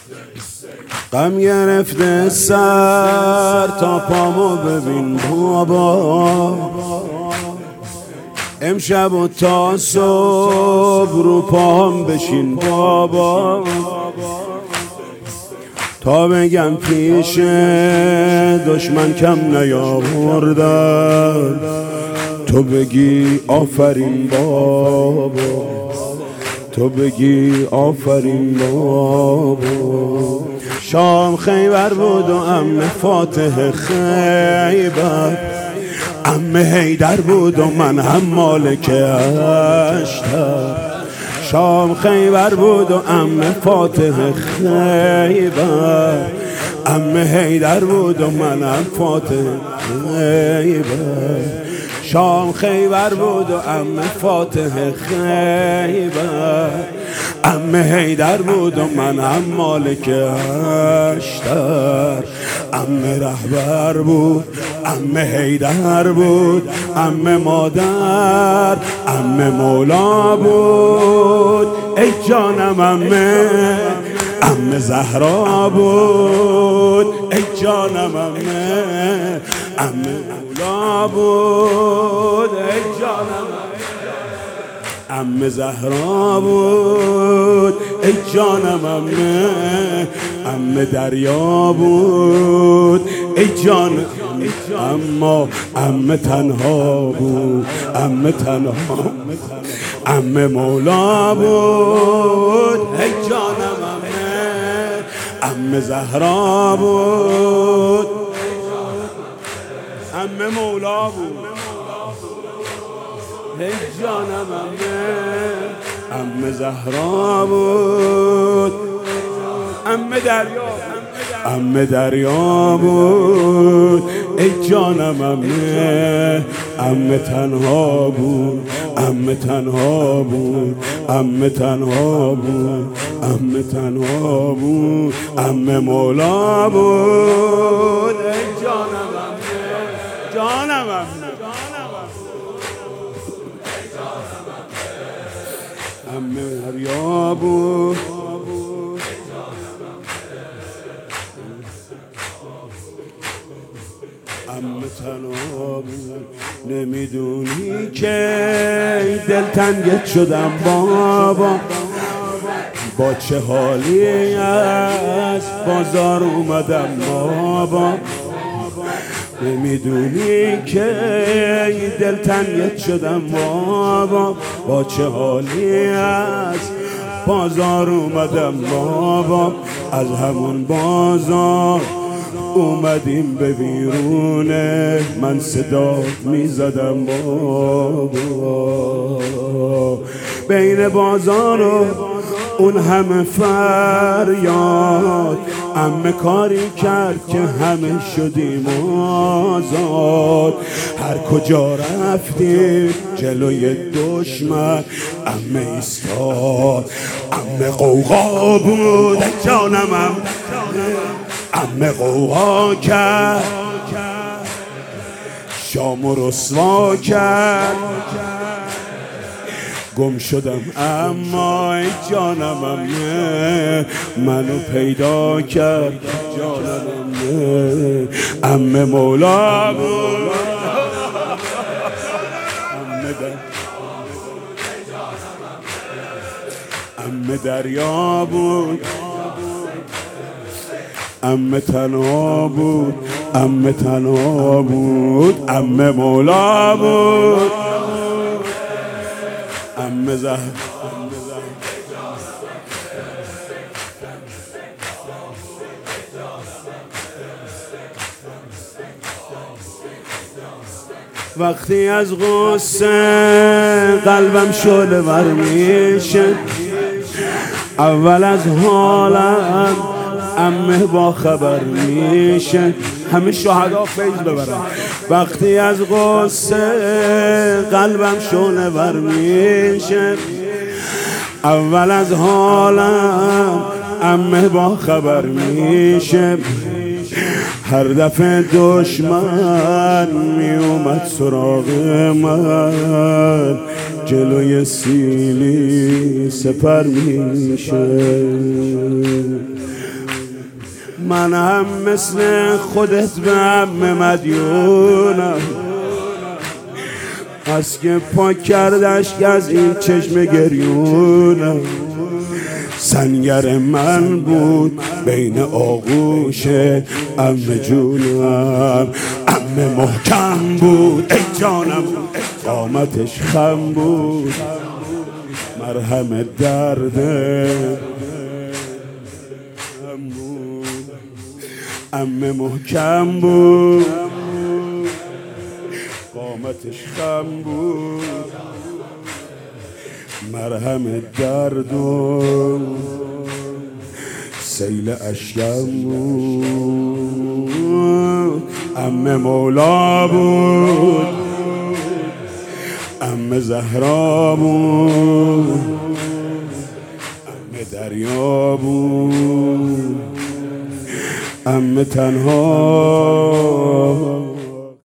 غم گرفته سر تا پامو ببین بابا، امشب و تا صبح رو پام بشین بابا، تا بگم پیش دشمن کم نیاوردم، تو بگی آفرین بابا، تو بگی آفرین بابا. شام خیبر بود و عمه فاتح خیبر، عمه حیدر بود و من هم مالک اشتر. شام خیبر بود و عمه فاتح خیبر، عمه حیدر بود و من هم فاتح خیبر. شام خیبر بود و عمه فاتح خیبر، عمه حیدر بود و من هم مالک اشتر. عمه رهبر بود، عمه حیدر بود، عمه مادر، عمه مولا بود. ای جانم عمه، عمه زهرا بود. ای جانم عمه، عمه مولا بود. ای جانم عمه زهرا بود. ای جانم عمه، عمه دریا بود. ای جان اما عمه تنها بود، عمه تنها، عمه مولا بود. ای جانم عمه، عمه زهرا بود، عمه مولا بود. ای جانم عمه زهرا بود، عمه دریا، عمه دریا بود. ای جانم عمه، عمه تنها بود، عمه تنها بود، عمه تنها بود، عمه تنها بود، عمه مولا بود. ای جانم عمه، جانم عمه، عمه دریا بود. عمه تنها بود. نمیدونی که دلتنگت شدم بابا، با چه حالی از بازار اومدم بابا. نمیدونی که دلتنگت شدم بابا، با چه حالی از بازار اومدم بابا. از همون بازار اومدیم به بیرونه، من صدا میزدم بابا. بین بازار و اون همه فریاد، عمه کاری کرد که همه شدیم آزاد. هر کجا رفتیم جلوی دشمن عمه ایستاد، عمه قوقا بود. جانم عمه قوقا کرد، شامو رسوا کرد. گم شدم اما ای جانم عمه منو پیدا کرد. جانم عمه، عمه مولا بود، عمه دریا بود. عمه تنها بود، عمه تنها بود، عمه مولا بود. عمه زهر وقتی از غصه قلبم شعله ور میشه، اول از حالم عمه با خبر میشه. همه شهدا فیض ببرن. وقتی از غصه قلبم شعله ور میشه، اول از حالم عمه با خبر میشه. هر دفعه دشمن می اومد سراغ من، جلوی سیلی سپر میشه. من هم مثل خودت به عمه مدیونم، از که پاک کردش که از این چشم گریونم. سنگر من بود بین آغوش عمه جونم، عمه محکم بود ای جانم، قامتش خم بود مرهم درد عمه محکم بود قامتش خم بود مرهم درد و سیل اشکم بود. عمه مولا بود، عمه زهرا بود، عمه دریا بود، عمه تنها